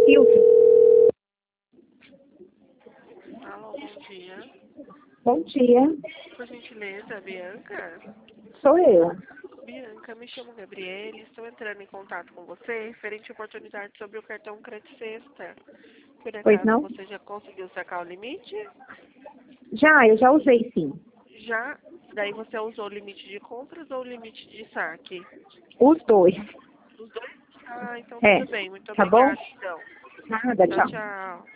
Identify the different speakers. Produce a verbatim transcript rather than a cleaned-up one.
Speaker 1: filtro.
Speaker 2: Alô, bom dia.
Speaker 1: Bom dia.
Speaker 2: Por gentileza, Bianca?
Speaker 1: Sou eu.
Speaker 2: Bianca, me chamo Gabriele, estou entrando em contato com você referente à oportunidade sobre o cartão Crédito Sexta. Por
Speaker 1: Pois
Speaker 2: acaso
Speaker 1: não?
Speaker 2: você já conseguiu sacar o limite?
Speaker 1: Já, eu já usei sim.
Speaker 2: Já? Daí você usou o limite de compras ou o limite de saque?
Speaker 1: Os dois.
Speaker 2: Os dois? Ah, então
Speaker 1: É.
Speaker 2: tudo bem. Muito
Speaker 1: Tá bom?
Speaker 2: obrigada, então.
Speaker 1: Nada,
Speaker 2: Tchau,
Speaker 1: tchau.
Speaker 2: tchau.